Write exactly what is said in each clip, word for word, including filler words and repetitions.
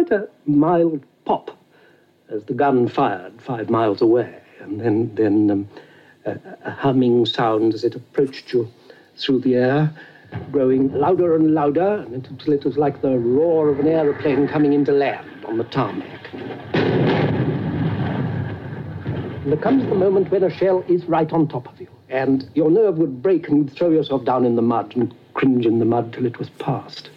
quite a mild pop as the gun fired five miles away, and then, then um, a, a humming sound as it approached you through the air, growing louder and louder, until it was like the roar of an aeroplane coming into land on the tarmac. And there comes the moment when a shell is right on top of you, and your nerve would break and you'd throw yourself down in the mud and cringe in the mud till it was past.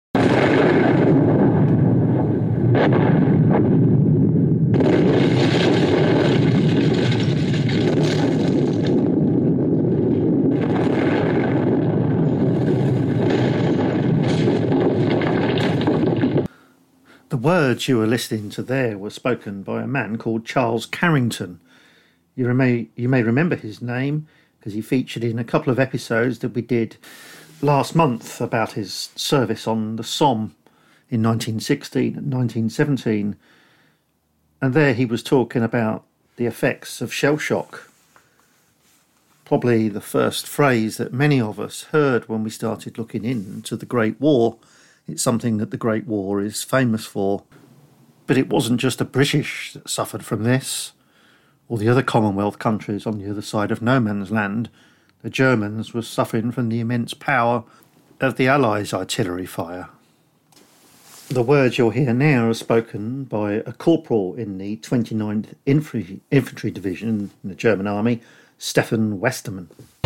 The words you were listening to there were spoken by a man called Charles Carrington. You may, you may remember his name because he featured in a couple of episodes that we did last month about his service on the Somme in nineteen sixteen and nineteen seventeen. And there he was talking about the effects of shell shock. Probably the first phrase that many of us heard when we started looking into the Great War. It's something that the Great War is famous for. But it wasn't just the British that suffered from this, or the other Commonwealth countries on the other side of no man's land. The Germans were suffering from the immense power of the Allies' artillery fire. The words you'll hear now are spoken by a corporal in the twenty-ninth Infantry, Infantry Division in the German Army, Stefan Westermann.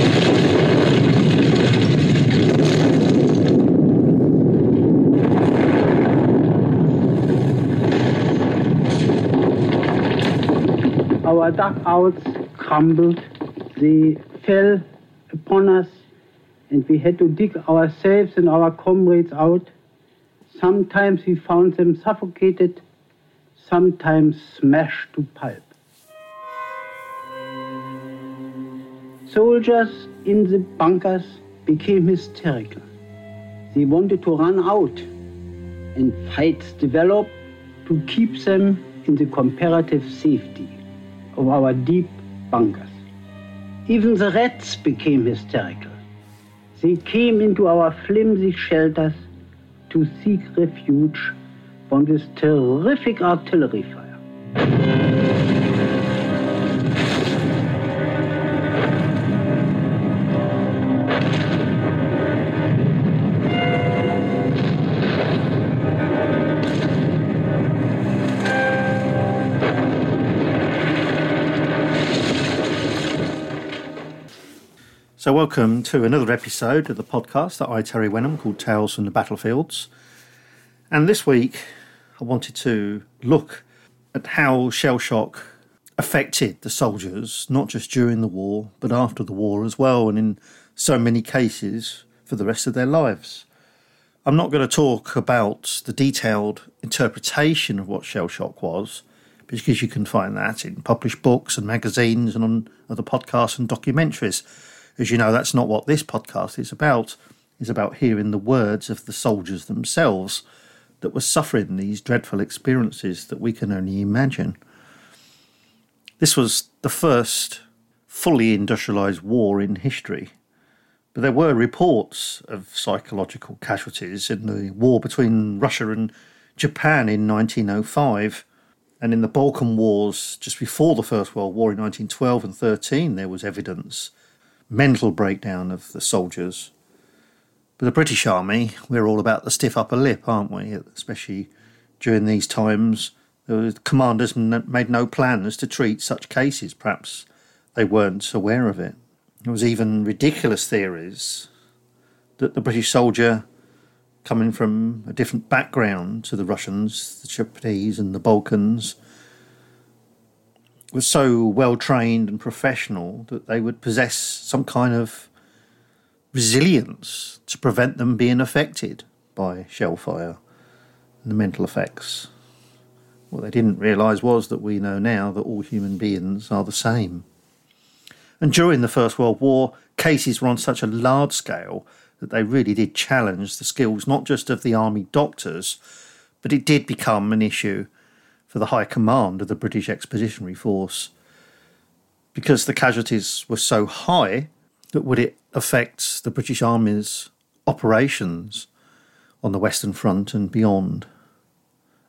Our dugouts crumbled, they fell upon us, and we had to dig ourselves and our comrades out. Sometimes we found them suffocated, sometimes smashed to pulp. Soldiers in the bunkers became hysterical. They wanted to run out, and fights developed to keep them in the comparative safety of our deep bunkers. Even the rats became hysterical. They came into our flimsy shelters to seek refuge from this terrific artillery fire. So welcome to another episode of the podcast that I, Terry Wenham, called Tales from the Battlefields. And this week I wanted to look at how shell shock affected the soldiers, not just during the war, but after the war as well, and in so many cases for the rest of their lives. I'm not going to talk about the detailed interpretation of what shell shock was, because you can find that in published books and magazines and on other podcasts and documentaries. As you know, that's not what this podcast is about. It's about hearing the words of the soldiers themselves that were suffering these dreadful experiences that we can only imagine. This was the first fully industrialised war in history, but there were reports of psychological casualties in the war between Russia and Japan in nineteen oh five, and in the Balkan Wars just before the First World War in nineteen twelve and thirteen there was evidence mental breakdown of the soldiers. But the British Army, we're all about the stiff upper lip, aren't we? Especially during these times, the commanders made no plans to treat such cases. Perhaps they weren't aware of it. There was even ridiculous theories that the British soldier, coming from a different background to the Russians, the Japanese and the Balkans, was so well trained and professional that they would possess some kind of resilience to prevent them being affected by shell fire and the mental effects. What they didn't realise was that we know now that all human beings are the same. And during the First World War, cases were on such a large scale that they really did challenge the skills not just of the army doctors, but it did become an issue for the high command of the British Expeditionary Force, because the casualties were so high that would it affect the British Army's operations on the Western Front and beyond.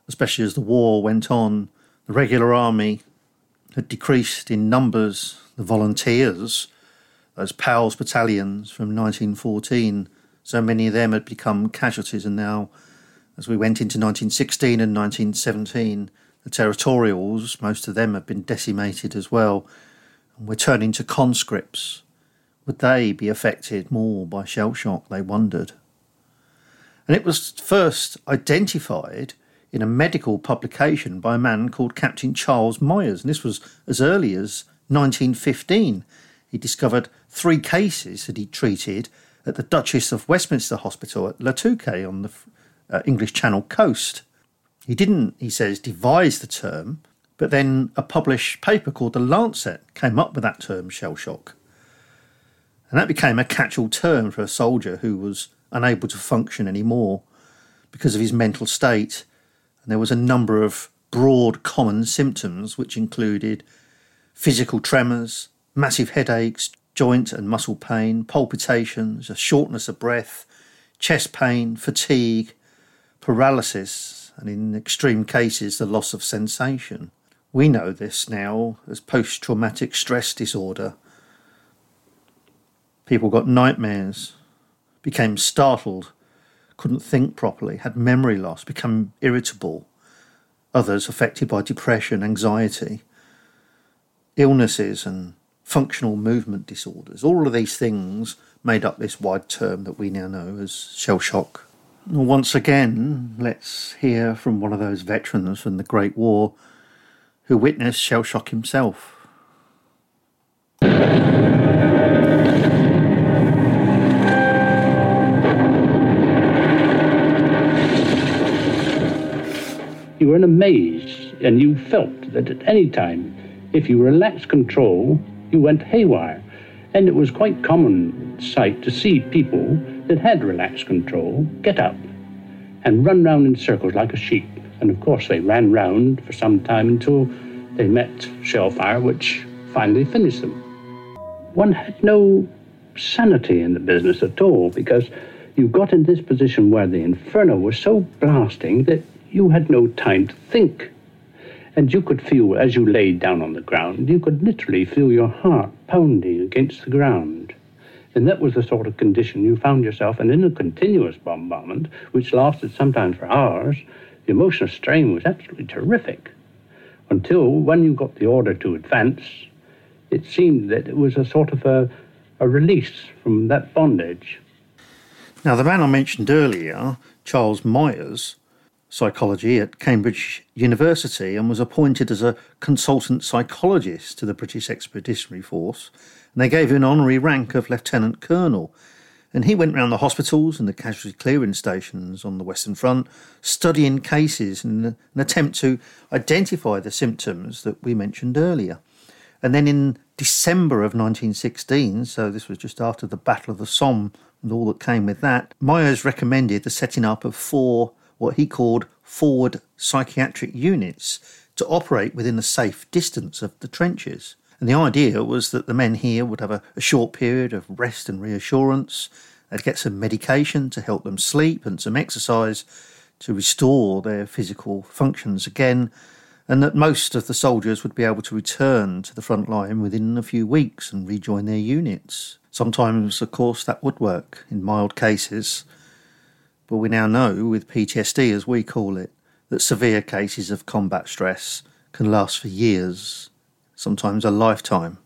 especially as the war went on. The regular army had decreased in numbers. The volunteers, those PALS battalions from nineteen fourteen, so many of them had become casualties, and now, as we went into nineteen sixteen and nineteen seventeen, the territorials, most of them have been decimated as well, and we're turning to conscripts. Would they be affected more by shell shock, they wondered. And it was first identified in a medical publication by a man called Captain Charles Myers, and this was as early as nineteen fifteen. He discovered three cases that he treated at the Duchess of Westminster Hospital at La Touquet on the uh, English Channel coast. He didn't, he says, devise the term, but then a published paper called The Lancet came up with that term, shell shock. And that became a catch-all term for a soldier who was unable to function anymore because of his mental state. And there was a number of broad common symptoms which included physical tremors, massive headaches, joint and muscle pain, palpitations, a shortness of breath, chest pain, fatigue, paralysis, and in extreme cases, the loss of sensation. We know this now as post-traumatic stress disorder. People got nightmares, became startled, couldn't think properly, had memory loss, become irritable. Others affected by depression, anxiety, illnesses and functional movement disorders. All of these things made up this wide term that we now know as shell shock. Once again, let's hear from one of those veterans from the Great War who witnessed shell shock himself. You were in a maze, and you felt that at any time, if you relaxed control, you went haywire. And it was quite common sight to see people that had relaxed control get up and run round in circles like a sheep. And of course they ran round for some time until they met shellfire, which finally finished them. One had no sanity in the business at all, because you got in this position where the inferno was so blasting that you had no time to think. And you could feel, as you laid down on the ground, you could literally feel your heart pounding against the ground. And that was the sort of condition you found yourself in. In a continuous bombardment, which lasted sometimes for hours, the emotional strain was absolutely terrific. Until, when you got the order to advance, it seemed that it was a sort of a, a release from that bondage. Now, the man I mentioned earlier, Charles Myers, psychology at Cambridge University, and was appointed as a consultant psychologist to the British Expeditionary Force, and they gave him an honorary rank of lieutenant colonel. And he went round the hospitals and the casualty clearing stations on the Western Front, studying cases in an attempt to identify the symptoms that we mentioned earlier. And then in December of nineteen sixteen, so this was just after the Battle of the Somme and all that came with that, Myers recommended the setting up of four what he called forward psychiatric units to operate within a safe distance of the trenches. And the idea was that the men here would have a, a short period of rest and reassurance. They'd get some medication to help them sleep and some exercise to restore their physical functions again, and that most of the soldiers would be able to return to the front line within a few weeks and rejoin their units. Sometimes, of course, that would work in mild cases. But we now know, with P T S D as we call it, that severe cases of combat stress can last for years, sometimes a lifetime.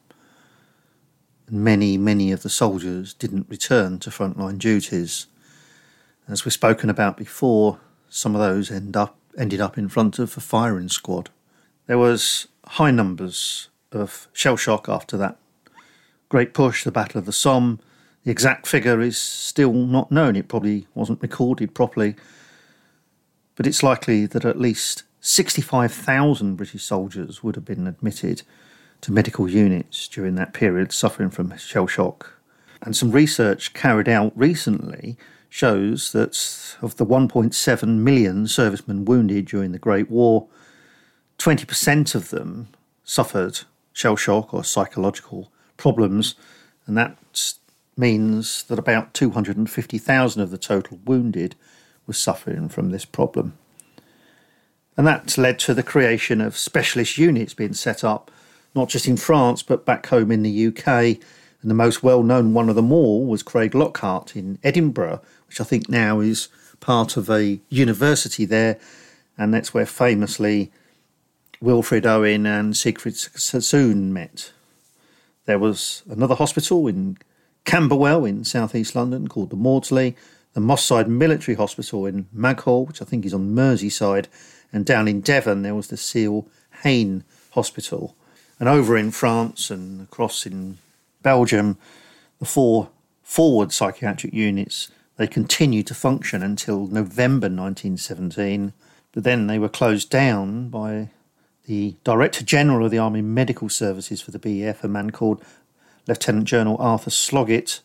And many, many of the soldiers didn't return to frontline duties. As we've spoken about before, some of those end up ended up in front of a firing squad. There was high numbers of shell shock after that great push, the Battle of the Somme. The exact figure is still not known. It probably wasn't recorded properly. But it's likely that at least sixty-five thousand British soldiers would have been admitted to medical units during that period suffering from shell shock. And some research carried out recently shows that of the one point seven million servicemen wounded during the Great War, twenty percent of them suffered shell shock or psychological problems, and that's means that about two hundred fifty thousand of the total wounded were suffering from this problem. And that's led to the creation of specialist units being set up, not just in France, but back home in the U K. And the most well-known one of them all was Craig Lockhart in Edinburgh, which I think now is part of a university there. And that's where famously Wilfred Owen and Siegfried Sassoon met. There was another hospital in Camberwell in southeast London called the Maudsley, the Moss Side Military Hospital in Maghall, which I think is on Merseyside, and down in Devon there was the Seal Hayne Hospital. And over in France and across in Belgium, the four forward psychiatric units, they continued to function until November nineteen seventeen, but then they were closed down by the Director General of the Army Medical Services for the B E F, a man called Lieutenant General Arthur Sloggett.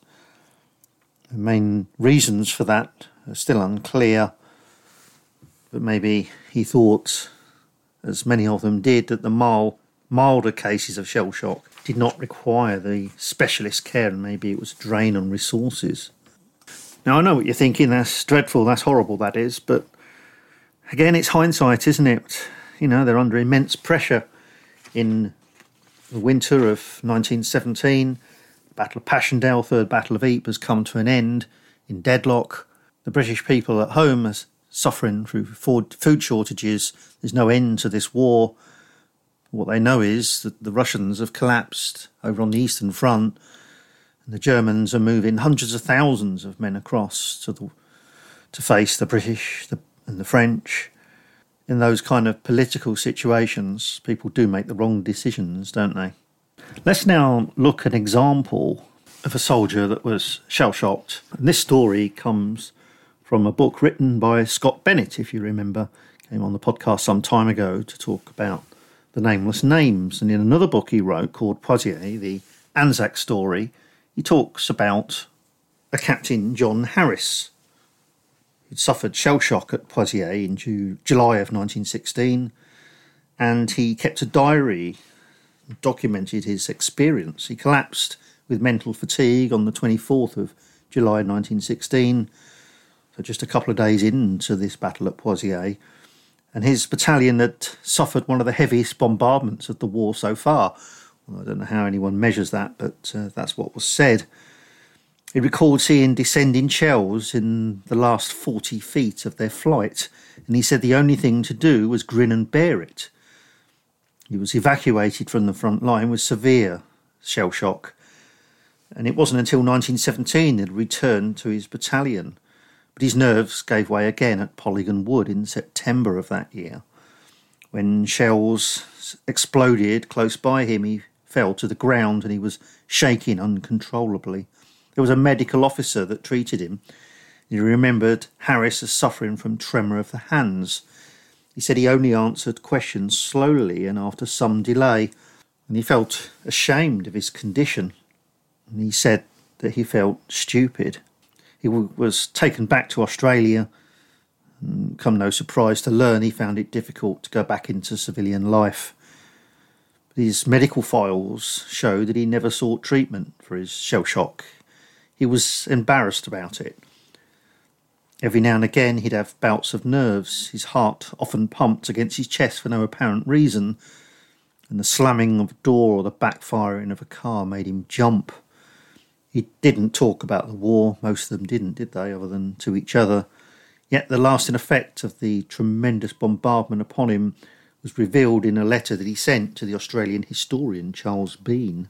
The main reasons for that are still unclear, but maybe he thought, as many of them did, that the mild, milder cases of shell shock did not require the specialist care, and maybe it was a drain on resources. Now, I know what you're thinking, that's dreadful, that's horrible, that is, but again, it's hindsight, isn't it? You know, they're under immense pressure. In the winter of nineteen seventeen, the Battle of Passchendaele, Third Battle of Ypres, has come to an end in deadlock. The British people at home are suffering through food shortages. There's no end to this war. What they know is that the Russians have collapsed over on the Eastern Front, and the Germans are moving hundreds of thousands of men across to the, to face the British the, and the French. In those kind of political situations, people do make the wrong decisions, don't they? Let's now look at an example of a soldier that was shell-shocked. And this story comes from a book written by Scott Bennett, if you remember, came on the podcast some time ago to talk about the nameless names. And in another book he wrote called Poitiers, the Anzac story, he talks about a Captain John Harris, who'd suffered shell shock at Poitiers in Ju- July of nineteen sixteen, and he kept a diary, documented his experience. He collapsed with mental fatigue on the twenty-fourth of July nineteen sixteen, so just a couple of days into this battle at Poitiers, and his battalion had suffered one of the heaviest bombardments of the war so far. Well, I don't know how anyone measures that, but uh, that's what was said. He recalled seeing descending shells in the last forty feet of their flight, and he said the only thing to do was grin and bear it. He was evacuated from the front line with severe shell shock, and it wasn't until nineteen seventeen that he returned to his battalion. But his nerves gave way again at Polygon Wood in September of that year. When shells exploded close by him, he fell to the ground and he was shaking uncontrollably. There was a medical officer that treated him. He remembered Harris as suffering from tremor of the hands. He said he only answered questions slowly and after some delay, and he felt ashamed of his condition. And he said that he felt stupid. He w- was taken back to Australia, and come no surprise to learn he found it difficult to go back into civilian life. But his medical files show that he never sought treatment for his shell shock. He was embarrassed about it. Every now and again he'd have bouts of nerves. His heart often pumped against his chest for no apparent reason, and the slamming of a door or the backfiring of a car made him jump. He didn't talk about the war, most of them didn't, did they, other than to each other. Yet the lasting effect of the tremendous bombardment upon him was revealed in a letter that he sent to the Australian historian Charles Bean.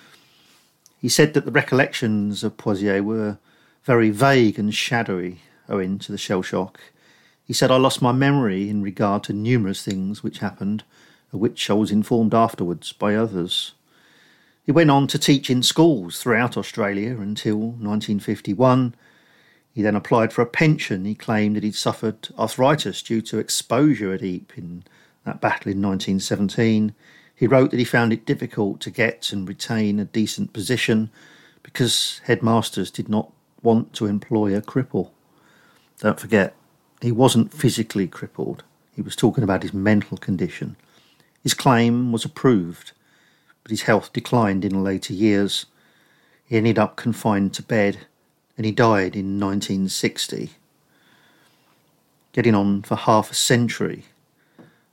He said that the recollections of Poitiers were very vague and shadowy owing to the shell shock. He said, I lost my memory in regard to numerous things which happened, of which I was informed afterwards by others. He went on to teach in schools throughout Australia until nineteen fifty-one. He then applied for a pension. He claimed that he'd suffered arthritis due to exposure at Ypres in that battle in nineteen seventeen. He wrote that he found it difficult to get and retain a decent position because headmasters did not want to employ a cripple. Don't forget, he wasn't physically crippled. He was talking about his mental condition. His claim was approved, but his health declined in later years. He ended up confined to bed, and he died in nineteen sixty. Getting on for half a century,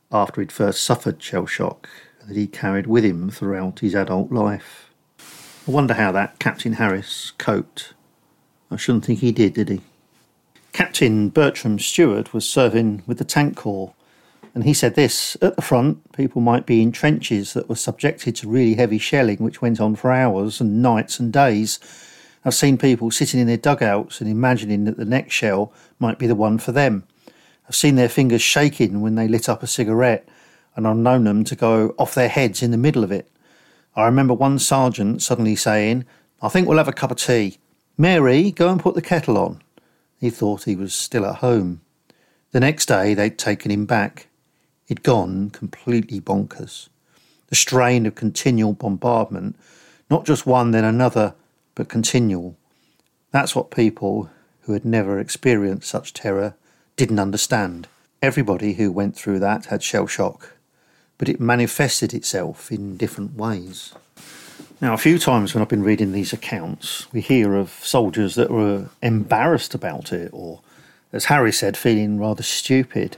after he'd first suffered shell shock that he carried with him throughout his adult life. I wonder how that Captain Harris coped. I shouldn't think he did, did he? Captain Bertram Stewart was serving with the Tank Corps, and he said this: at the front, people might be in trenches that were subjected to really heavy shelling which went on for hours and nights and days. I've seen people sitting in their dugouts and imagining that the next shell might be the one for them. I've seen their fingers shaking when they lit up a cigarette, and I've known them to go off their heads in the middle of it. I remember one sergeant suddenly saying, "I think we'll have a cup of tea. Mary, go and put the kettle on." He thought he was still at home. The next day they'd taken him back. He'd gone completely bonkers. The strain of continual bombardment, not just one then another, but continual. That's what people who had never experienced such terror didn't understand. Everybody who went through that had shell shock, but it manifested itself in different ways. Now, a few times when I've been reading these accounts, we hear of soldiers that were embarrassed about it, or, as Harry said, feeling rather stupid.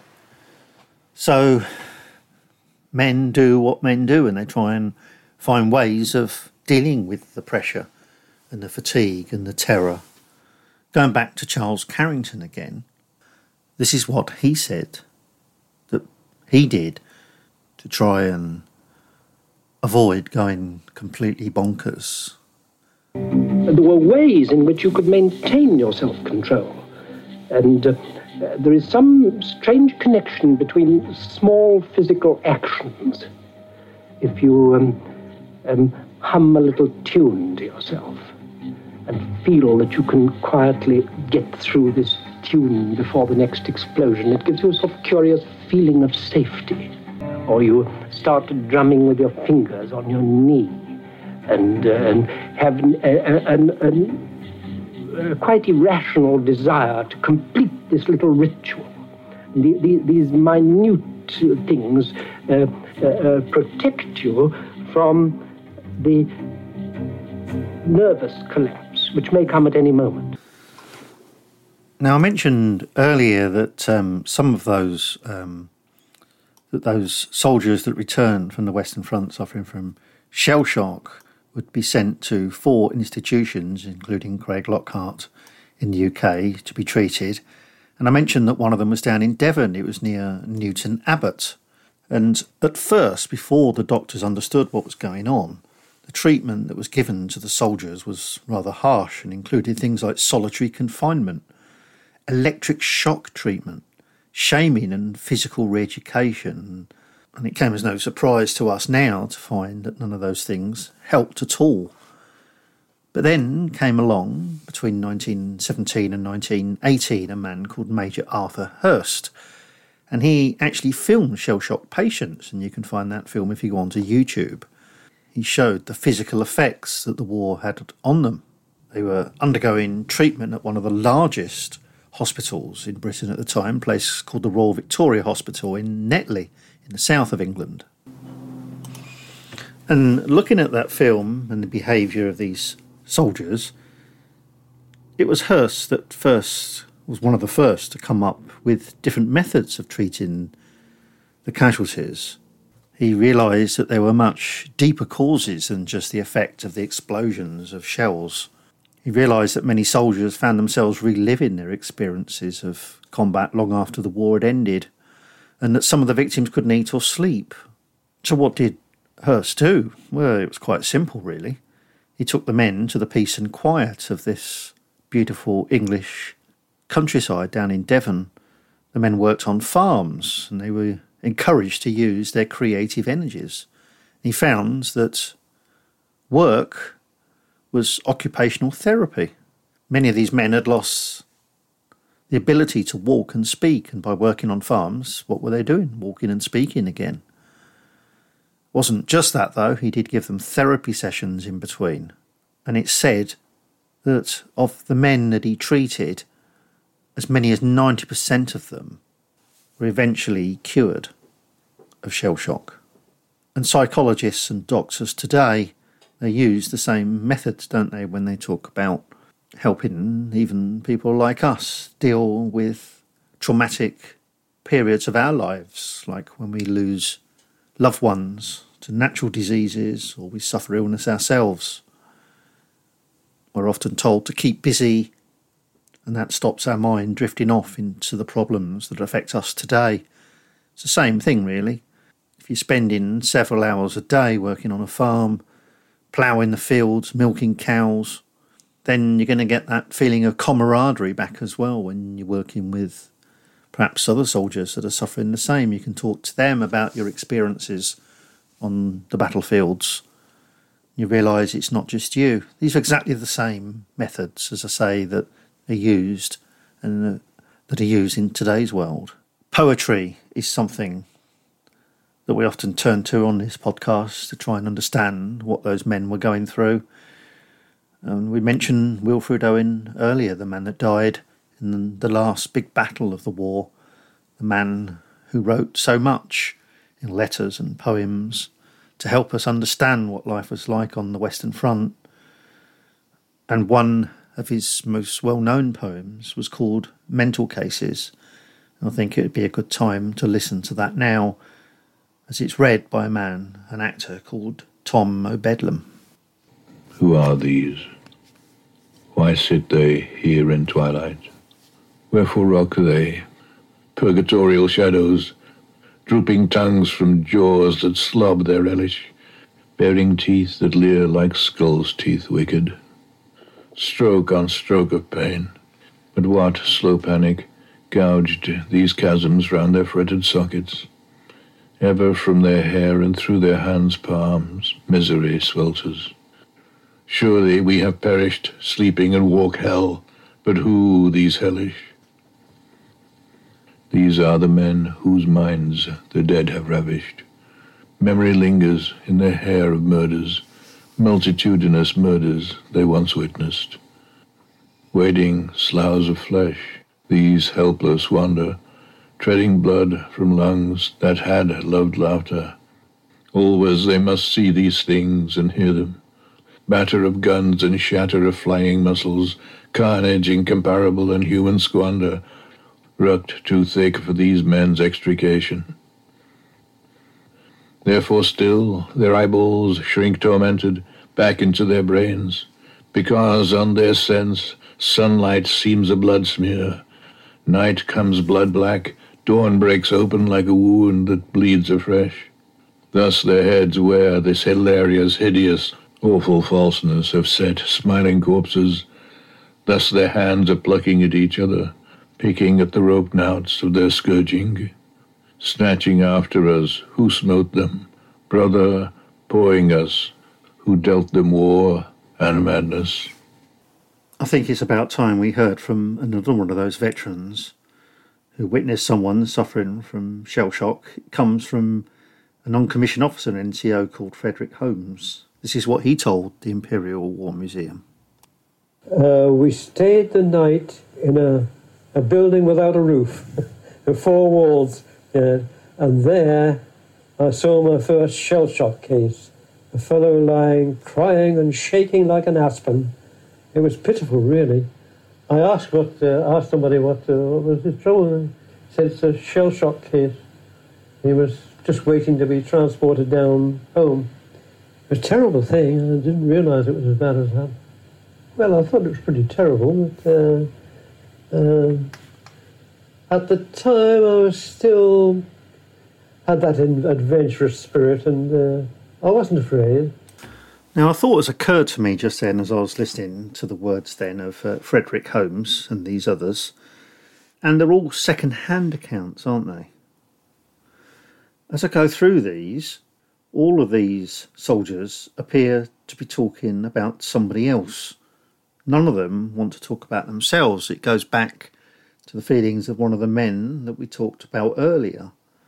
So, men do what men do, and they try and find ways of dealing with the pressure and the fatigue and the terror. Going back to Charles Carrington again, this is what he said that he did to try and avoid going completely bonkers. There were ways in which you could maintain your self-control, and uh, there is some strange connection between small physical actions. If you um, um, hum a little tune to yourself and feel that you can quietly get through this tune before the next explosion, it gives you a sort of curious feeling of safety. Or you start drumming with your fingers on your knee and, uh, and have an, an, an, a quite irrational desire to complete this little ritual. The, the, these minute things uh, uh, uh, protect you from the nervous collapse, which may come at any moment. Now, I mentioned earlier that um, some of those um, that those soldiers that returned from the Western Front suffering from shell shock would be sent to four institutions, including Craig Lockhart in the U K, to be treated. And I mentioned that one of them was down in Devon. It was near Newton Abbot. And at first, before the doctors understood what was going on, the treatment that was given to the soldiers was rather harsh and included things like solitary confinement, electric shock treatment, shaming and physical re-education. And it came as no surprise to us now to find that none of those things helped at all. But then came along, between nineteen seventeen and nineteen eighteen, a man called Major Arthur Hurst. And he actually filmed shell-shock patients, and you can find that film if you go onto YouTube. He showed the physical effects that the war had on them. They were undergoing treatment at one of the largest hospitals in Britain at the time, a place called the Royal Victoria Hospital in Netley, in the south of England. And looking at that film and the behaviour of these soldiers, it was Hurst that first was one of the first to come up with different methods of treating the casualties. He realised that there were much deeper causes than just the effect of the explosions of shells. He realised that many soldiers found themselves reliving their experiences of combat long after the war had ended, and that some of the victims couldn't eat or sleep. So what did Hurst do? Well, it was quite simple, really. He took the men to the peace and quiet of this beautiful English countryside down in Devon. The men worked on farms, and they were encouraged to use their creative energies. He found that work was occupational therapy. Many of these men had lost the ability to walk and speak, and by working on farms, what were they doing? Walking and speaking again. Wasn't just that, though. He did give them therapy sessions in between. And it's said that of the men that he treated, as many as ninety percent of them were eventually cured of shell shock. And psychologists and doctors today, they use the same methods, don't they, when they talk about helping even people like us deal with traumatic periods of our lives, like when we lose loved ones to natural diseases or we suffer illness ourselves. We're often told to keep busy, and that stops our mind drifting off into the problems that affect us today. It's the same thing, really. If you're spending several hours a day working on a farm, ploughing the fields, milking cows, then you're going to get that feeling of camaraderie back as well when you're working with perhaps other soldiers that are suffering the same. You can talk to them about your experiences on the battlefields. You realise it's not just you. These are exactly the same methods, as I say, that are used and uh, that are used in today's world. Poetry is something that we often turn to on this podcast to try and understand what those men were going through. And we mentioned Wilfred Owen earlier, the man that died in the last big battle of the war, the man who wrote so much in letters and poems to help us understand what life was like on the Western Front. And one of his most well-known poems was called Mental Cases. And I think it would be a good time to listen to that now, as it's read by a man, an actor called Tom O'Bedlam. Who are these? Why sit they here in twilight? Wherefore rock they, purgatorial shadows, drooping tongues from jaws that slob their relish, baring teeth that leer like skull's teeth wicked? Stroke on stroke of pain, but what slow panic gouged these chasms round their fretted sockets? Ever from their hair and through their hands' palms, misery swelters. Surely we have perished, sleeping and walk hell, but who these hellish? These are the men whose minds the dead have ravished. Memory lingers in their hair of murders, multitudinous murders they once witnessed. Wading sloughs of flesh, these helpless wander, treading blood from lungs that had loved laughter. Always they must see these things and hear them. Batter of guns and shatter of flying muscles, carnage incomparable and human squander, rucked too thick for these men's extrication. Therefore still their eyeballs shrink tormented back into their brains, because on their sense sunlight seems a blood smear. Night comes blood black, dawn breaks open like a wound that bleeds afresh. Thus their heads wear this hilarious, hideous, awful falseness of set, smiling corpses. Thus their hands are plucking at each other, picking at the rope knouts of their scourging, snatching after us who smote them, brother, pawing us, who dealt them war and madness. I think it's about time we heard from another one of those veterans who witnessed someone suffering from shell shock. It comes from a non-commissioned officer in N C O called Frederick Holmes. This is what he told the Imperial War Museum. Uh, we stayed the night in a, a building without a roof, four walls, uh, and there I saw my first shell shock case. A fellow lying, crying and shaking like an aspen. It was pitiful, really. I asked what uh, asked somebody what, uh, what was his trouble, and he said it's a shell shock case. He was just waiting to be transported down home. It was a terrible thing, and I didn't realise it was as bad as that. Well, I thought it was pretty terrible, but uh, uh, at the time I was still had that adventurous spirit, and uh, I wasn't afraid. Now, a thought has occurred to me just then as I was listening to the words then of uh, Frederick Holmes and these others, and they're all second-hand accounts, aren't they? As I go through these, all of these soldiers appear to be talking about somebody else. None of them want to talk about themselves. It goes back to the feelings of one of the men that we talked about earlier,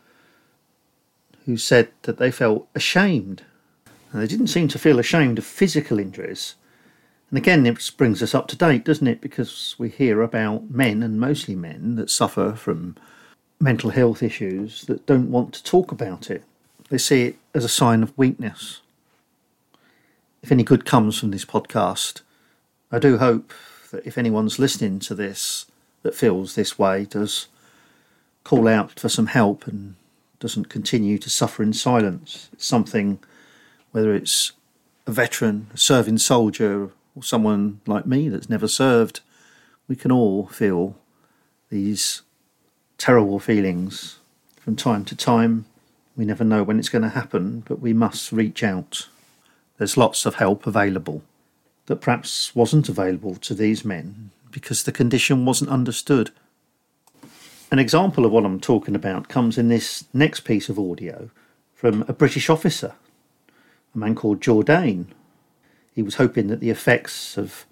who said that they felt ashamed. And they didn't seem to feel ashamed of physical injuries. And again, it brings us up to date, doesn't it? Because we hear about men, and mostly men, that suffer from mental health issues that don't want to talk about it. They see it as a sign of weakness. If any good comes from this podcast, I do hope that if anyone's listening to this that feels this way, does call out for some help and doesn't continue to suffer in silence. It's something, whether it's a veteran, a serving soldier, or someone like me that's never served, we can all feel these terrible feelings from time to time. We never know when it's going to happen, but we must reach out. There's lots of help available that perhaps wasn't available to these men because the condition wasn't understood. An example of what I'm talking about comes in this next piece of audio from a British officer, a man called Jourdain. He was hoping that the effects of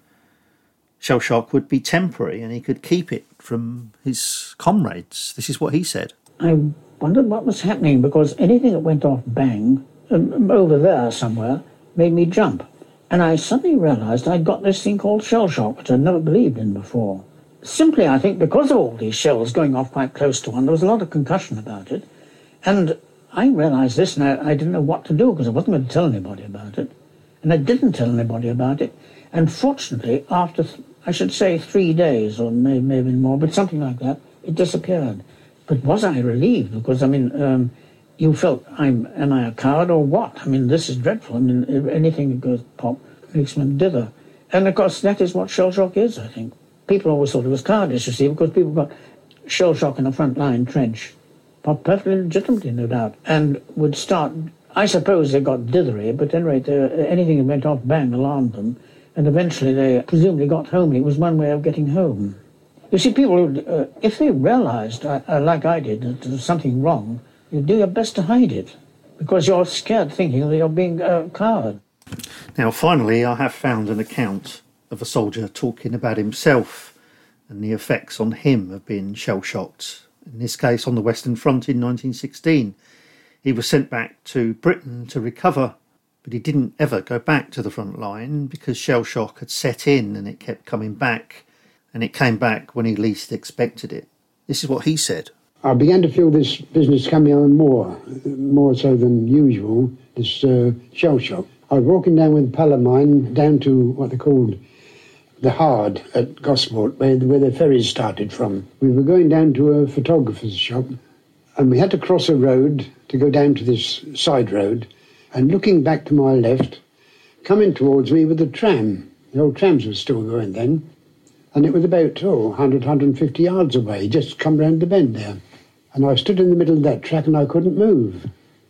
shell shock would be temporary and he could keep it from his comrades. This is what he said. I wondered what was happening because anything that went off bang um, over there somewhere made me jump. And I suddenly realised I'd got this thing called shell shock, which I'd never believed in before. Simply, I think, because of all these shells going off quite close to one, there was a lot of concussion about it. And I realised this, and I, I didn't know what to do, because I wasn't going to tell anybody about it. And I didn't tell anybody about it. And fortunately, after, th- I should say, three days, or maybe, maybe more, but something like that, it disappeared. But was I relieved? Because, I mean, um, you felt, I'm, am I a coward or what? I mean, this is dreadful. I mean, anything that goes pop makes me dither. And, of course, that is what shell shock is, I think. People always thought it was cowardice, you see, because people got shell shock in a front-line trench, perfectly legitimately, no doubt, and would start, I suppose they got dithery, but at any rate, uh, anything that went off bang alarmed them, and eventually they presumably got home. It was one way of getting home. You see, people, uh, if they realised, uh, uh, like I did, that there was something wrong, you do your best to hide it, because you're scared thinking that you're being a coward. Now, finally, I have found an account of a soldier talking about himself and the effects on him of being shell-shocked, in this case on the Western Front in nineteen sixteen. He was sent back to Britain to recover, but he didn't ever go back to the front line because shell shock had set in and it kept coming back, and it came back when he least expected it. This is what he said. I began to feel this business coming on more, more so than usual, this uh, shell shock. I was walking down with a pal of mine down to what they called the Hard at Gosport, where, where the ferries started from. We were going down to a photographer's shop, and we had to cross a road to go down to this side road, and looking back to my left, coming towards me with a tram. The old trams were still going then, and it was about, oh, one hundred, one hundred fifty yards away, just come round the bend there. And I stood in the middle of that track and I couldn't move,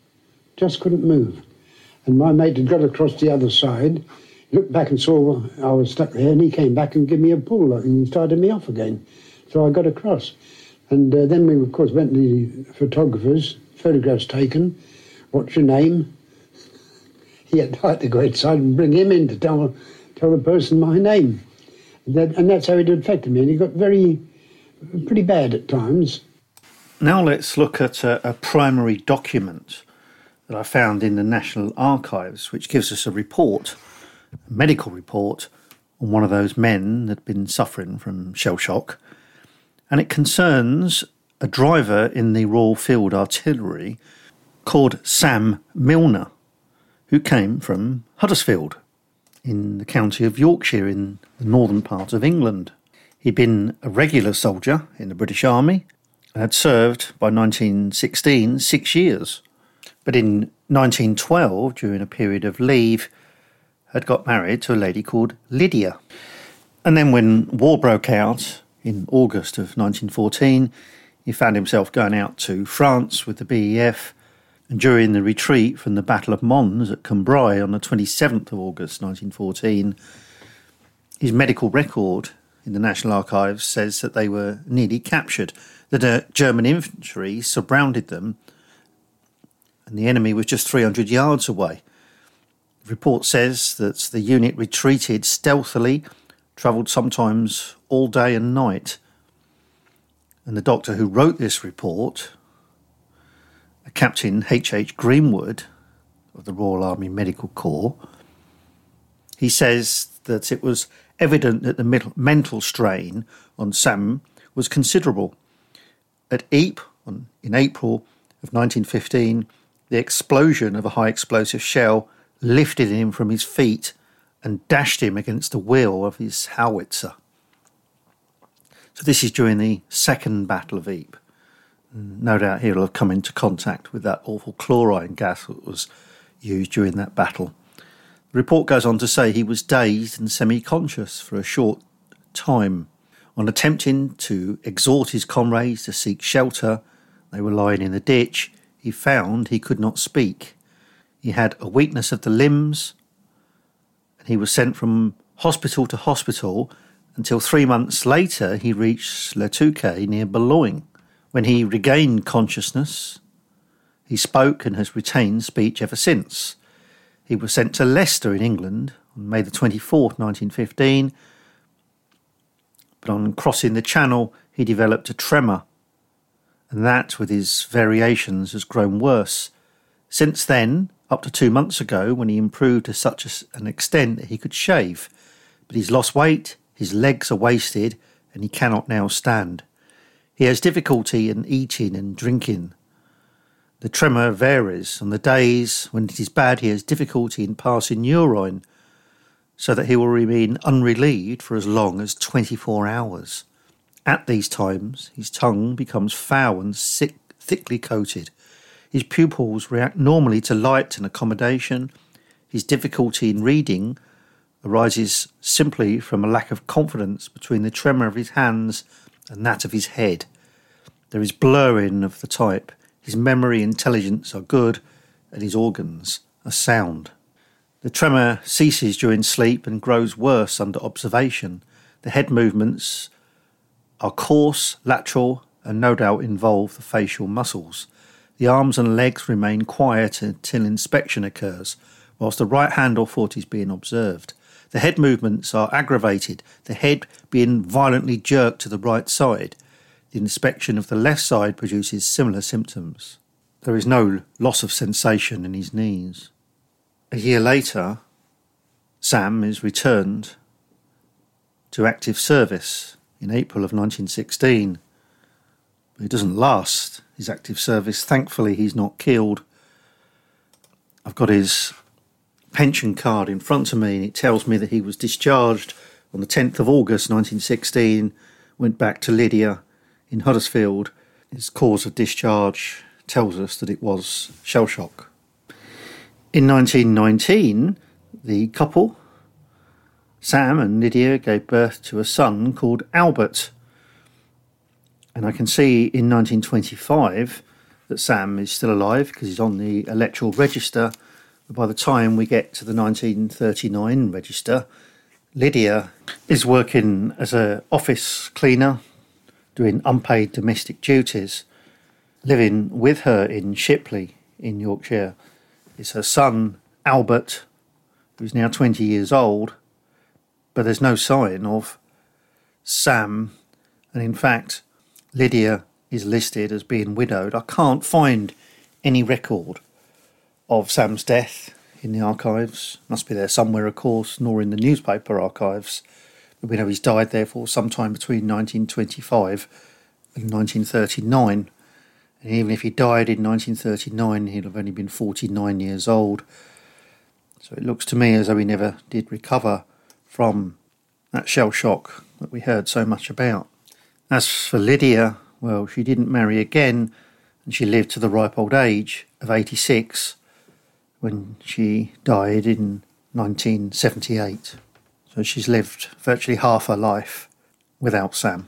just couldn't move. And my mate had got across the other side, looked back and saw I was stuck there, and he came back and gave me a pull, and he started me off again. So I got across. And uh, then we, of course, went to the photographers, photographs taken. What's your name? He had to go outside and bring him in to tell, tell the person my name. And, that, and that's how it affected me. And he got very, pretty bad at times. Now let's look at a, a primary document that I found in the National Archives, which gives us a report, a medical report, on one of those men that had been suffering from shell shock. And it concerns a driver in the Royal Field Artillery called Sam Milner, who came from Huddersfield in the county of Yorkshire in the northern part of England. He'd been a regular soldier in the British Army and had served by nineteen sixteen six years. But in nineteen twelve, during a period of leave, had got married to a lady called Lydia. And then when war broke out in August of nineteen fourteen, he found himself going out to France with the B E F, and during the retreat from the Battle of Mons at Cambrai on the twenty-seventh of August nineteen fourteen, his medical record in the National Archives says that they were nearly captured, that a German infantry surrounded them and the enemy was just three hundred yards away. The report says that the unit retreated stealthily, travelled sometimes all day and night. And the doctor who wrote this report, a Captain H H Greenwood of the Royal Army Medical Corps, he says that it was evident that the mental strain on Sam was considerable. At Ypres, on, in April of nineteen fifteen, the explosion of a high-explosive shell lifted him from his feet and dashed him against the wheel of his howitzer. So this is during the Second Battle of Ypres. No doubt he'll have come into contact with that awful chlorine gas that was used during that battle. The report goes on to say he was dazed and semi-conscious for a short time. On attempting to exhort his comrades to seek shelter, they were lying in the ditch, he found he could not speak. He had a weakness of the limbs, and he was sent from hospital to hospital until three months later he reached Le Touquet near Boulogne. When he regained consciousness, he spoke and has retained speech ever since. He was sent to Leicester in England on May the twenty-fourth, nineteen fifteen, but on crossing the Channel he developed a tremor, and that, with his variations, has grown worse. Since then, up to two months ago, when he improved to such an extent that he could shave, but he's lost weight, his legs are wasted, and he cannot now stand. He has difficulty in eating and drinking. The tremor varies. On the days when it is bad, he has difficulty in passing urine, so that he will remain unrelieved for as long as twenty-four hours. At these times, his tongue becomes foul and sick, thickly coated. His pupils react normally to light and accommodation. His difficulty in reading arises simply from a lack of confidence between the tremor of his hands and that of his head. There is blurring of the type. His memory and intelligence are good, and his organs are sound. The tremor ceases during sleep and grows worse under observation. The head movements are coarse, lateral, and no doubt involve the facial muscles. The arms and legs remain quiet until inspection occurs, whilst the right hand or foot is being observed. The head movements are aggravated, the head being violently jerked to the right side. The inspection of the left side produces similar symptoms. There is no loss of sensation in his knees. A year later, Sam is returned to active service in April of nineteen sixteen. But it doesn't last, his active service. Thankfully, he's not killed. I've got his pension card in front of me, and it tells me that he was discharged on the tenth of August nineteen sixteen, went back to Lydia in Huddersfield. His cause of discharge tells us that it was shell shock. In nineteen nineteen, the couple, Sam and Lydia, gave birth to a son called Albert. And I can see in nineteen twenty-five that Sam is still alive because he's on the electoral register. But by the time we get to the nineteen thirty-nine register, Lydia is working as an office cleaner, doing unpaid domestic duties. Living with her in Shipley in Yorkshire is her son, Albert, who's now twenty years old, but there's no sign of Sam, and in fact, Lydia is listed as being widowed. I can't find any record of Sam's death in the archives. Must be there somewhere, of course, nor in the newspaper archives. But we know he's died, therefore, sometime between nineteen twenty-five and nineteen thirty-nine. And even if he died in nineteen thirty-nine, he'll have only been forty-nine years old. So it looks to me as though he never did recover from that shell shock that we heard so much about. As for Lydia, well, she didn't marry again, and she lived to the ripe old age of eighty-six when she died in nineteen seventy-eight. So she's lived virtually half her life without Sam.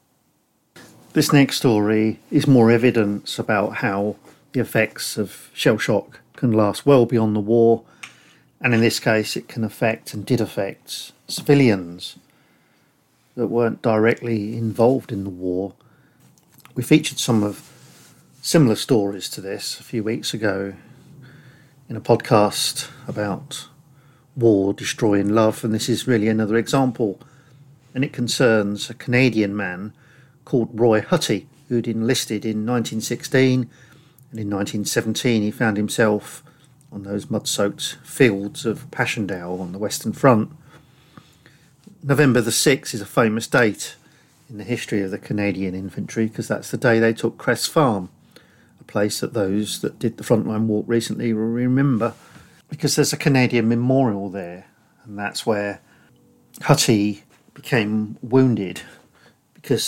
This next story is more evidence about how the effects of shell shock can last well beyond the war, and in this case it can affect and did affect civilians that weren't directly involved in the war. We featured some of similar stories to this a few weeks ago in a podcast about war destroying love, and this is really another example, and it concerns a Canadian man called Roy Hutty, who'd enlisted in nineteen sixteen, and in nineteen seventeen he found himself on those mud-soaked fields of Passchendaele on the Western Front. November the sixth is a famous date in the history of the Canadian infantry because that's the day they took Cress Farm, a place that those that did the frontline walk recently will remember, because there's a Canadian memorial there, and that's where Hutty became wounded because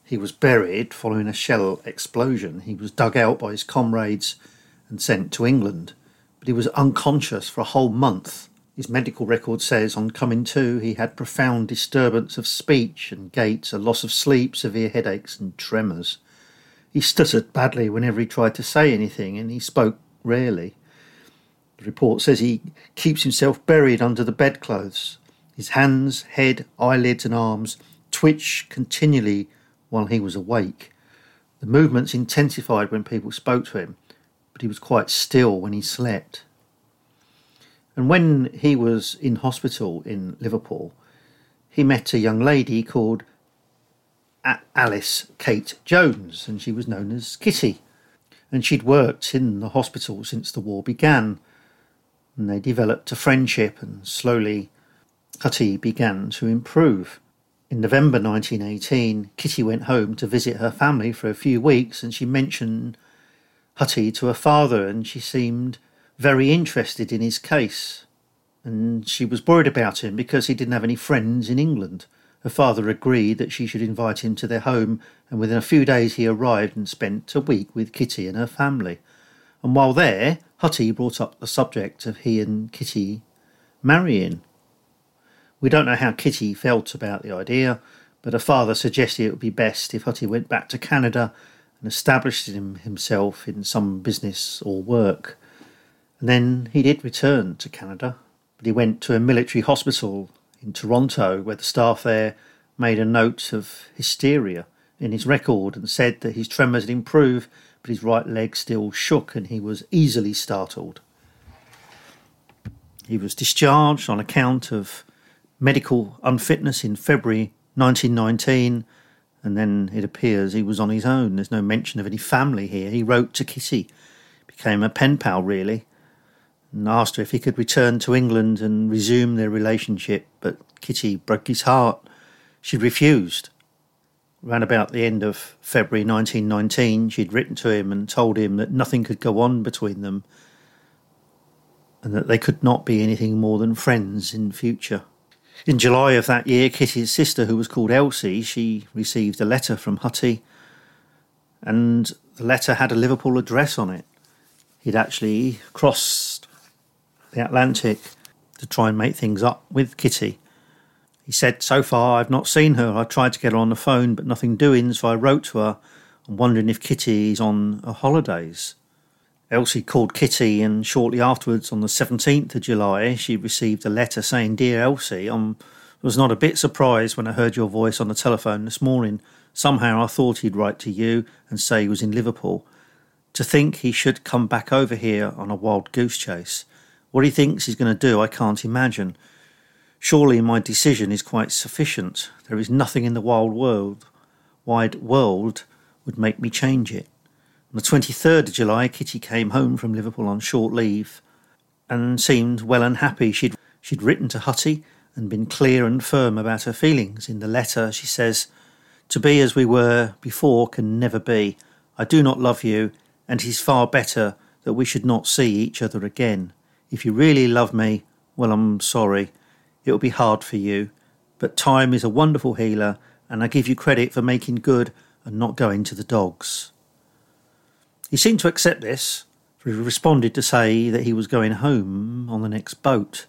He was buried following a shell explosion. He was dug out by his comrades and sent to England, but he was unconscious for a whole month. His medical record says on coming to, he had profound disturbance of speech and gait, a loss of sleep, severe headaches and tremors. He stuttered badly whenever he tried to say anything, and he spoke rarely. The report says he keeps himself buried under the bedclothes. His hands, head, eyelids and arms twitch continually while he was awake. The movements intensified when people spoke to him, but he was quite still when he slept. And when he was in hospital in Liverpool, he met a young lady called A- Alice Kate Jones, and she was known as Kitty. And she'd worked in the hospital since the war began, and they developed a friendship, and slowly Hutty began to improve. In November nineteen eighteen, Kitty went home to visit her family for a few weeks, and she mentioned Hutty to her father, and she seemed very interested in his case. And she was worried about him because he didn't have any friends in England. Her father agreed that she should invite him to their home, and within a few days he arrived and spent a week with Kitty and her family. And while there, Hutty brought up the subject of he and Kitty marrying. We don't know how Kitty felt about the idea, but her father suggested it would be best if Hutty went back to Canada and established him himself in some business or work. And then he did return to Canada, but he went to a military hospital in Toronto where the staff there made a note of hysteria in his record and said that his tremors had improved, but his right leg still shook and he was easily startled. He was discharged on account of medical unfitness in February nineteen nineteen, and then it appears he was on his own. There's no mention of any family here. He wrote to Kitty, became a pen pal really, and asked her if he could return to England and resume their relationship, but Kitty broke his heart. She refused. Around about the end of February nineteen nineteen, she'd written to him and told him that nothing could go on between them and that they could not be anything more than friends in future. In July of that year, Kitty's sister, who was called Elsie, she received a letter from Hutty, and the letter had a Liverpool address on it. He'd actually crossed the Atlantic to try and make things up with Kitty. He said, "So far I've not seen her. I tried to get her on the phone, but nothing doing, so I wrote to her. I'm wondering if Kitty's on her holidays." Elsie called Kitty, and shortly afterwards, on the seventeenth of July, she received a letter saying, "Dear Elsie, I was not a bit surprised when I heard your voice on the telephone this morning. Somehow I thought he'd write to you and say he was in Liverpool. To think he should come back over here on a wild goose chase. What he thinks he's going to do, I can't imagine. Surely my decision is quite sufficient. There is nothing in the wild world, wide world would make me change it." On the twenty-third of July, Kitty came home from Liverpool on short leave and seemed well and happy. She'd, she'd written to Hutty and been clear and firm about her feelings. In the letter, she says, "To be as we were before can never be. I do not love you, and it is far better that we should not see each other again. If you really love me, well, I'm sorry. It will be hard for you, but time is a wonderful healer, and I give you credit for making good and not going to the dogs." He seemed to accept this, for he responded to say that he was going home on the next boat.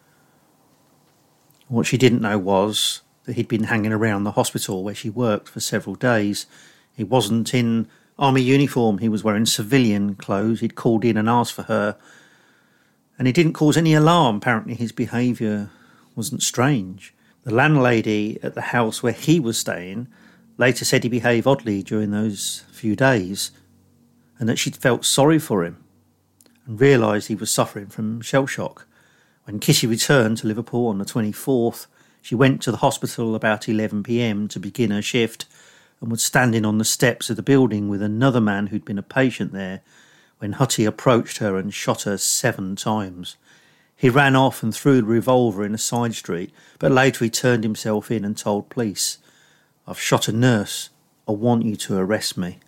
What she didn't know was that he'd been hanging around the hospital where she worked for several days. He wasn't in army uniform, he was wearing civilian clothes. He'd called in and asked for her, and he didn't cause any alarm. Apparently his behaviour wasn't strange. The landlady at the house where he was staying later said he behaved oddly during those few days, and that she'd felt sorry for him and realised he was suffering from shell shock. When Kitty returned to Liverpool on the twenty-fourth, she went to the hospital about eleven p.m. to begin her shift and was standing on the steps of the building with another man who'd been a patient there when Hutty approached her and shot her seven times. He ran off and threw the revolver in a side street, but later he turned himself in and told police, "I've shot a nurse. I want you to arrest me."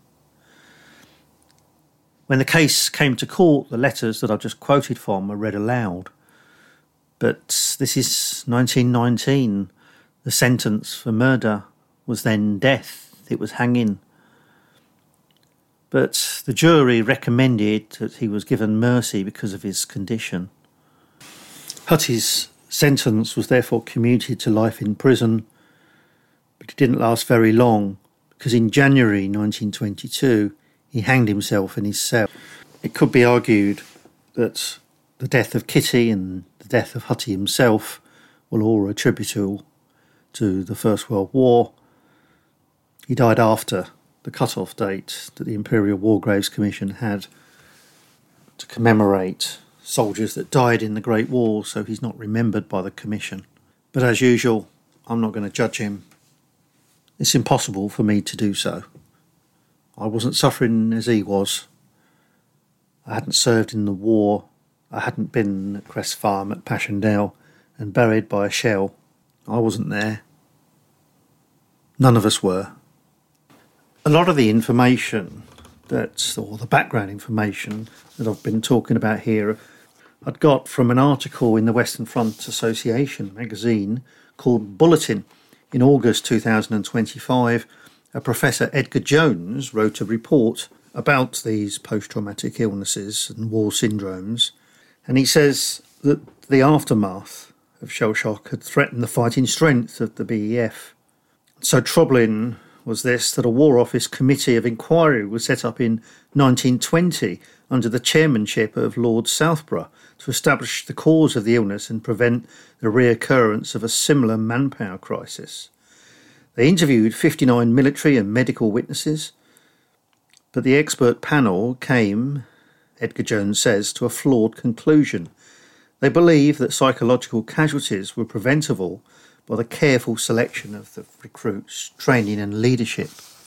When the case came to court, the letters that I just quoted from were read aloud. But this is nineteen nineteen. The sentence for murder was then death it was hanging. But the jury recommended that he was given mercy because of his condition. Hutty's sentence was therefore commuted to life in prison, but it didn't last very long, because in January nineteen twenty-two he hanged himself in his cell. It could be argued that the death of Kitty and the death of Hutty himself were all attributable to the First World War. He died after the cut-off date that the Imperial War Graves Commission had to commemorate soldiers that died in the Great War, so he's not remembered by the Commission. But as usual, I'm not going to judge him. It's impossible for me to do so. I wasn't suffering as he was. I hadn't served in the war. I hadn't been at Crest Farm at Passchendaele and buried by a shell. I wasn't there. None of us were. A lot of the information that, or the background information that I've been talking about here, I'd got from an article in the Western Front Association magazine called Bulletin. In August two thousand twenty-five, a Professor Edgar Jones wrote a report about these post-traumatic illnesses and war syndromes, and he says that the aftermath of shell shock had threatened the fighting strength of the B E F. So troubling was this that a War Office Committee of Inquiry was set up in nineteen twenty under the chairmanship of Lord Southborough to establish the cause of the illness and prevent the reoccurrence of a similar manpower crisis. They interviewed fifty-nine military and medical witnesses, but the expert panel came, Edgar Jones says, to a flawed conclusion. They believe that psychological casualties were preventable by the careful selection of the recruits, training and leadership.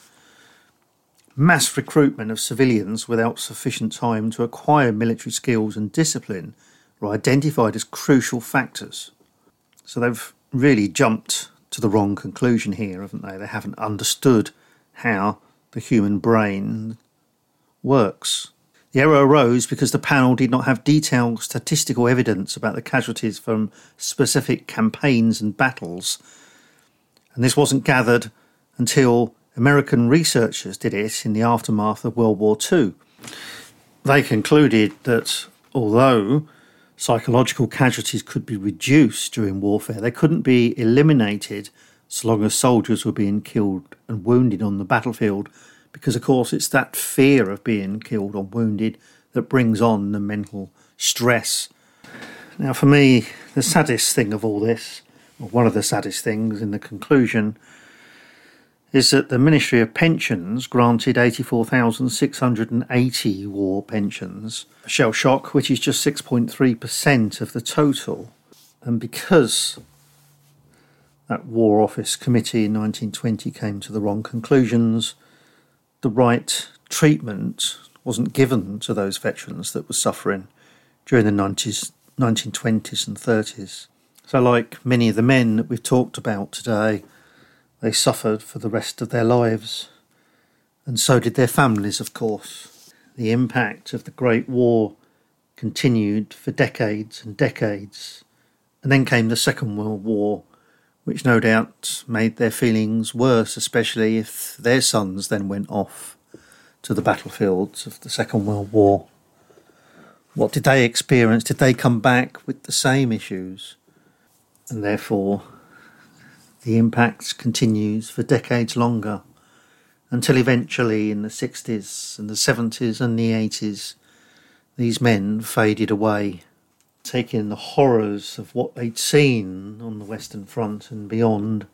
Mass recruitment of civilians without sufficient time to acquire military skills and discipline were identified as crucial factors. So they've really jumped to the wrong conclusion here, haven't they? They haven't understood how the human brain works. The error arose because the panel did not have detailed statistical evidence about the casualties from specific campaigns and battles, and this wasn't gathered until American researchers did it in the aftermath of World War Two. They concluded that although psychological casualties could be reduced during warfare, they couldn't be eliminated so long as soldiers were being killed and wounded on the battlefield, because, of course, it's that fear of being killed or wounded that brings on the mental stress. Now, for me, the saddest thing of all this, or one of the saddest things in the conclusion, is that the Ministry of Pensions granted eighty-four thousand six hundred eighty war pensions, shell shock, which is just six point three percent of the total. And because that War Office Committee in nineteen twenty came to the wrong conclusions, the right treatment wasn't given to those veterans that were suffering during the nineteen twenties and thirties. So like many of the men that we've talked about today, they suffered for the rest of their lives, and so did their families, of course. The impact of the Great War continued for decades and decades, and then came the Second World War, which no doubt made their feelings worse, especially if their sons then went off to the battlefields of the Second World War. What did they experience? Did they come back with the same issues? And therefore, the impact continues for decades longer, until eventually in the sixties and the seventies and the eighties, these men faded away, taking the horrors of what they'd seen on the Western Front and beyond,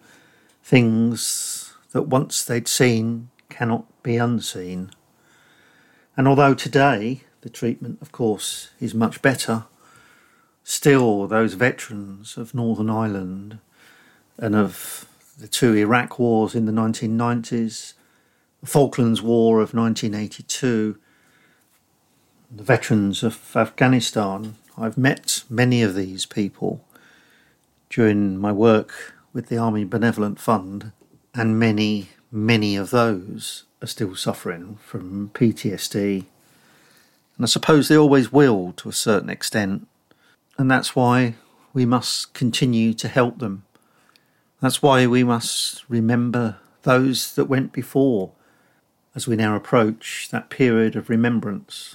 things that once they'd seen cannot be unseen. And although today the treatment, of course, is much better, still those veterans of Northern Ireland and of the two Iraq wars in the nineteen nineties, the Falklands War of nineteen eighty-two, the veterans of Afghanistan, I've met many of these people during my work with the Army Benevolent Fund, and many, many of those are still suffering from P T S D. And I suppose they always will to a certain extent, and that's why we must continue to help them. That's why we must remember those that went before, as we now approach that period of remembrance,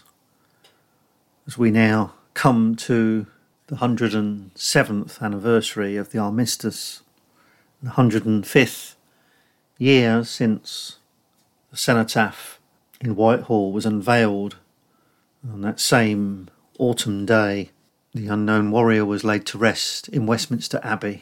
as we now come to the one hundred seventh anniversary of the armistice, the one hundred fifth year since the cenotaph in Whitehall was unveiled. On that same autumn day, the unknown warrior was laid to rest in Westminster Abbey.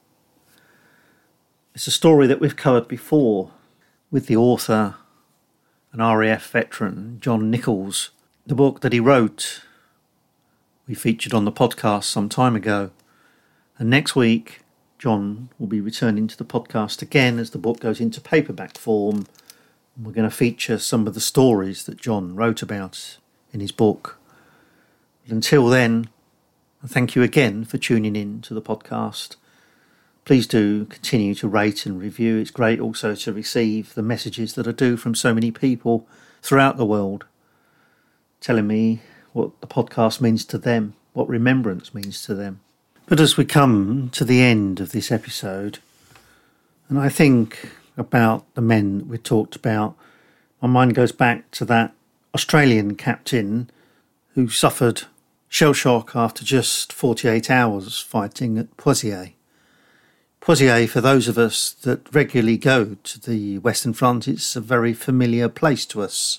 It's a story that we've covered before with the author and R A F veteran John Nichols. The book that he wrote we featured on the podcast some time ago. And next week, John will be returning to the podcast again as the book goes into paperback form. And we're going to feature some of the stories that John wrote about in his book. But until then, thank you again for tuning in to the podcast. Please do continue to rate and review. It's great also to receive the messages that I do from so many people throughout the world, telling me what the podcast means to them, what remembrance means to them. But as we come to the end of this episode, and I think about the men that we talked about, my mind goes back to that Australian captain who suffered shell shock after just forty-eight hours fighting at Pozieres. Pozieres, for those of us that regularly go to the Western Front, it's a very familiar place to us.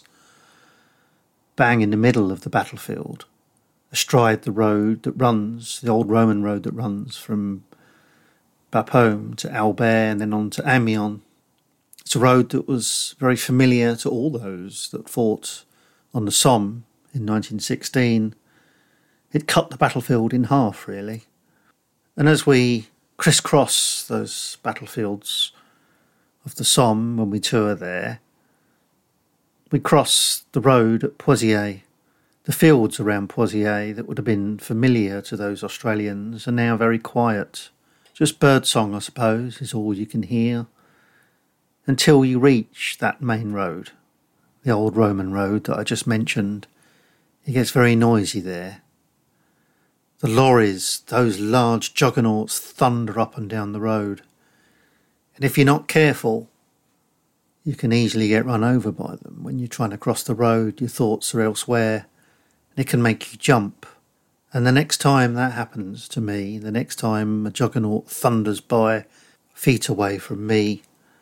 Bang in the middle of the battlefield, astride the road that runs, the old Roman road that runs from Bapaume to Albert and then on to Amiens. It's a road that was very familiar to all those that fought on the Somme in nineteen sixteen. It cut the battlefield in half, really. And as we crisscross those battlefields of the Somme when we tour there, we cross the road at Pozieres. The fields around Pozieres that would have been familiar to those Australians are now very quiet. Just birdsong, I suppose, is all you can hear, until you reach that main road, the old Roman road that I just mentioned. It gets very noisy there. The lorries, those large juggernauts, thunder up and down the road. And if you're not careful, you can easily get run over by them. When you're trying to cross the road, your thoughts are elsewhere, and it can make you jump. And the next time that happens to me, the next time a juggernaut thunders by feet away from me,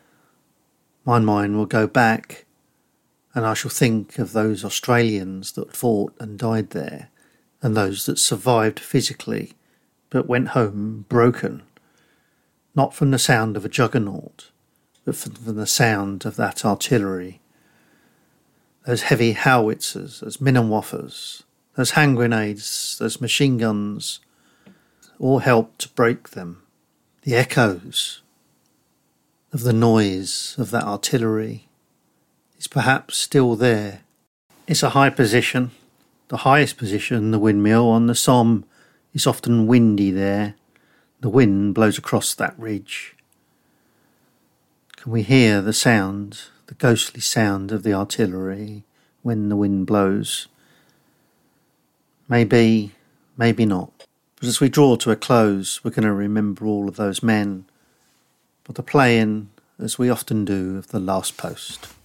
my mind will go back, and I shall think of those Australians that fought and died there, and those that survived physically, but went home broken, not from the sound of a juggernaut, but from the sound of that artillery. Those heavy howitzers, those Minenwerfers, those hand grenades, those machine guns, all helped to break them. The echoes of the noise of that artillery is perhaps still there. It's a high position, the highest position, the windmill on the Somme. Is often windy there. The wind blows across that ridge. Can we hear the sound, the ghostly sound of the artillery when the wind blows? Maybe, maybe not. But as we draw to a close, we're going to remember all of those men, but the playing, as we often do, of the last post.